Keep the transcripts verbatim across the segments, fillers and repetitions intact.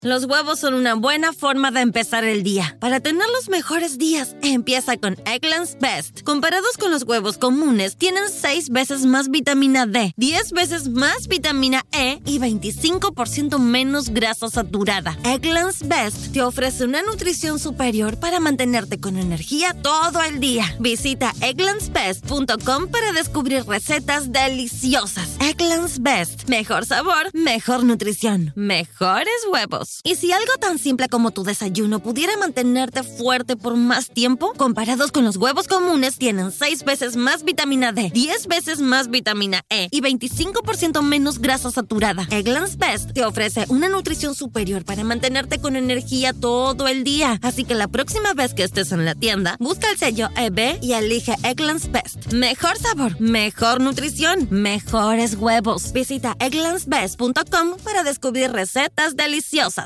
Los huevos son una buena forma de empezar el día. Para tener los mejores días, empieza con Eggland's Best. Comparados con los huevos comunes, tienen seis veces más vitamina D, diez veces más vitamina E y veinticinco por ciento menos grasa saturada. Eggland's Best te ofrece una nutrición superior para mantenerte con energía todo el día. Visita egglands best punto com para descubrir recetas deliciosas. Eggland's Best. Mejor sabor, mejor nutrición, mejores huevos. ¿Y si algo tan simple como tu desayuno pudiera mantenerte fuerte por más tiempo? Comparados con los huevos comunes, tienen seis veces más vitamina D, diez veces más vitamina E y veinticinco por ciento menos grasa saturada. Eggland's Best te ofrece una nutrición superior para mantenerte con energía todo el día. Así que la próxima vez que estés en la tienda, busca el sello E B y elige Eggland's Best. Mejor sabor, mejor nutrición, mejores huevos. Visita egglands best punto com para descubrir recetas deliciosas.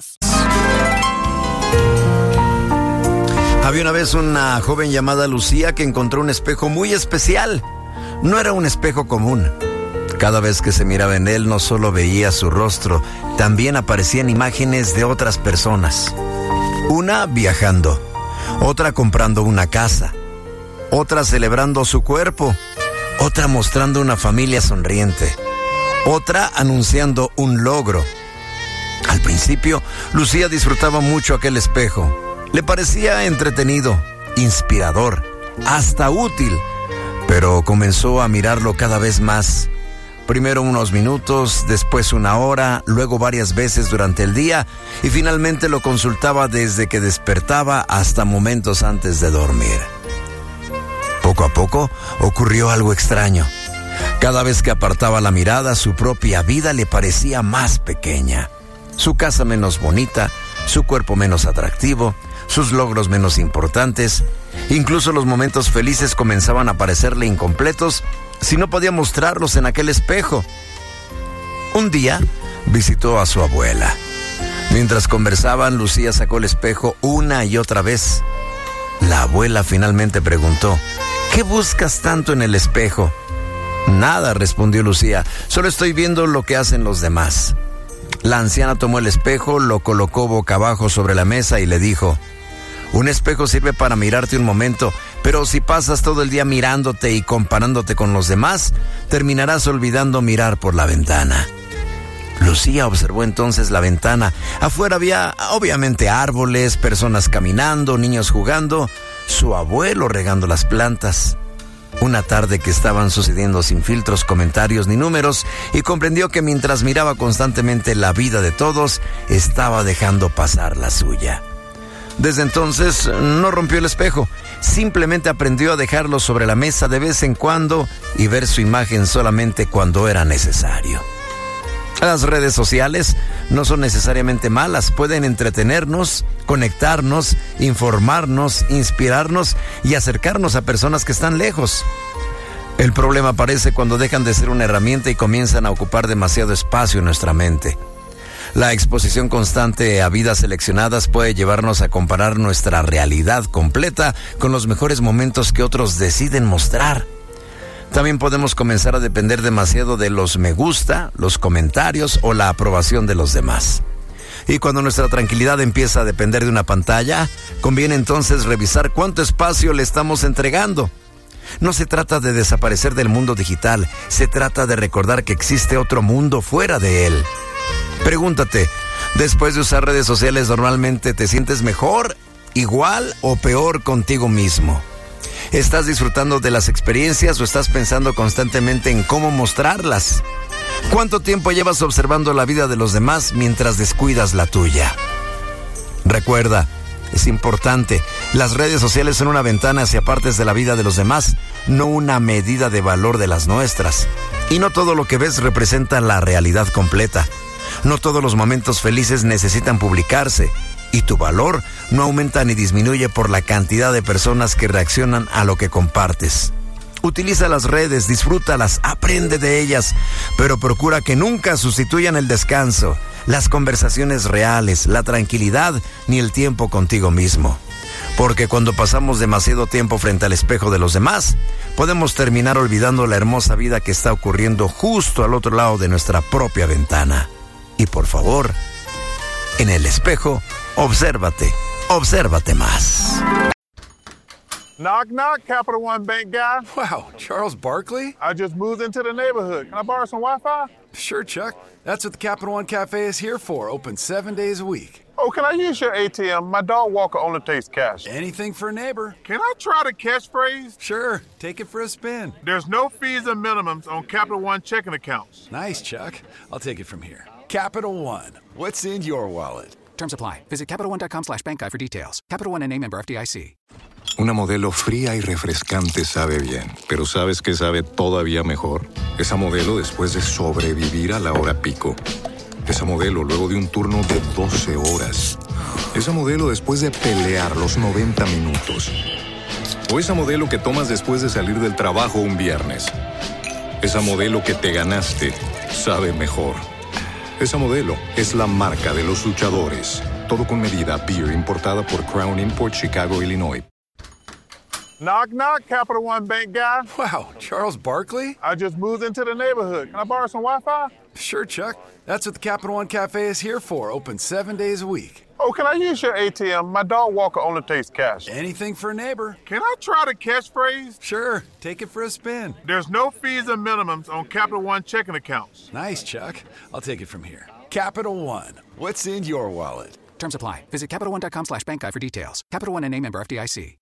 Había una vez una joven llamada Lucía que encontró un espejo muy especial. No era un espejo común. Cada vez que se miraba en él no solo veía su rostro, también aparecían imágenes de otras personas. Una viajando, otra comprando una casa, otra celebrando su cuerpo, otra mostrando una familia sonriente, otra anunciando un logro. Al principio, Lucía disfrutaba mucho aquel espejo. Le parecía entretenido, inspirador, hasta útil, pero comenzó a mirarlo cada vez más. Primero unos minutos, después una hora, luego varias veces durante el día y finalmente lo consultaba desde que despertaba hasta momentos antes de dormir. Poco a poco ocurrió algo extraño. Cada vez que apartaba la mirada, su propia vida le parecía más pequeña. Su casa menos bonita, su cuerpo menos atractivo, sus logros menos importantes. Incluso los momentos felices comenzaban a parecerle incompletos si no podía mostrarlos en aquel espejo. Un día visitó a su abuela. Mientras conversaban, Lucía sacó el espejo una y otra vez. La abuela finalmente preguntó: ¿qué buscas tanto en el espejo? Nada, respondió Lucía, solo estoy viendo lo que hacen los demás. La anciana tomó el espejo, lo colocó boca abajo sobre la mesa y le dijo: un espejo sirve para mirarte un momento, pero si pasas todo el día mirándote y comparándote con los demás, terminarás olvidando mirar por la ventana. Lucía observó entonces la ventana. Afuera había obviamente árboles, personas caminando, niños jugando, su abuelo regando las plantas. Una tarde que estaban sucediendo sin filtros, comentarios ni números, y comprendió que mientras miraba constantemente la vida de todos, estaba dejando pasar la suya. Desde entonces no rompió el espejo, simplemente aprendió a dejarlo sobre la mesa de vez en cuando y ver su imagen solamente cuando era necesario. Las redes sociales no son necesariamente malas, pueden entretenernos, conectarnos, informarnos, inspirarnos y acercarnos a personas que están lejos. El problema aparece cuando dejan de ser una herramienta y comienzan a ocupar demasiado espacio en nuestra mente. La exposición constante a vidas seleccionadas puede llevarnos a comparar nuestra realidad completa con los mejores momentos que otros deciden mostrar. También podemos comenzar a depender demasiado de los me gusta, los comentarios o la aprobación de los demás. Y cuando nuestra tranquilidad empieza a depender de una pantalla, conviene entonces revisar cuánto espacio le estamos entregando. No se trata de desaparecer del mundo digital, se trata de recordar que existe otro mundo fuera de él. Pregúntate, después de usar redes sociales, ¿normalmente te sientes mejor, igual o peor contigo mismo? ¿Estás disfrutando de las experiencias o estás pensando constantemente en cómo mostrarlas? ¿Cuánto tiempo llevas observando la vida de los demás mientras descuidas la tuya? Recuerda, es importante, las redes sociales son una ventana hacia partes de la vida de los demás, no una medida de valor de las nuestras. Y no todo lo que ves representa la realidad completa. No todos los momentos felices necesitan publicarse. Y tu valor no aumenta ni disminuye por la cantidad de personas que reaccionan a lo que compartes. Utiliza las redes, disfrútalas, aprende de ellas, pero procura que nunca sustituyan el descanso, las conversaciones reales, la tranquilidad ni el tiempo contigo mismo. Porque cuando pasamos demasiado tiempo frente al espejo de los demás, podemos terminar olvidando la hermosa vida que está ocurriendo justo al otro lado de nuestra propia ventana. Y por favor, En el espejo, obsérvate, obsérvate más. Knock, knock, Capital One Bank guy. Wow, Charles Barkley? I just moved into the neighborhood. Can I borrow some Wi-Fi? Sure, Chuck. That's what the Capital One Cafe is here for, open seven days a week. Oh, can I use your A T M? My dog Walker only takes cash. Anything for a neighbor. Can I try the catchphrase? Sure, take it for a spin. There's no fees or minimums on Capital One checking accounts. Nice, Chuck. I'll take it from here. Capital One, what's in your wallet? Terms apply. Visit CapitalOne.com slash bank guide for details. Capital One N A member F D I C. Una Modelo fría y refrescante sabe bien, pero ¿sabes qué sabe todavía mejor? Esa Modelo después de sobrevivir a la hora pico. Esa Modelo luego de un turno de doce horas. Esa Modelo después de pelear los noventa minutos. O esa Modelo que tomas después de salir del trabajo un viernes. Esa Modelo que te ganaste sabe mejor. Esa Modelo es la marca de los luchadores. Todo con medida. Beer importada por Crown Import, Chicago, Illinois. Knock, knock, Capital One Bank guy. Wow, Charles Barkley? I just moved into the neighborhood. Can I borrow some Wi-Fi? Sure, Chuck. That's what the Capital One Cafe is here for, open seven days a week. Oh, can I use your A T M? My dog Walker only takes cash. Anything for a neighbor. Can I try the catchphrase? Sure, take it for a spin. There's no fees or minimums on Capital One checking accounts. Nice, Chuck. I'll take it from here. Capital One, what's in your wallet? Terms apply. Visit CapitalOne.com slash bank guide for details. Capital One N A member F D I C.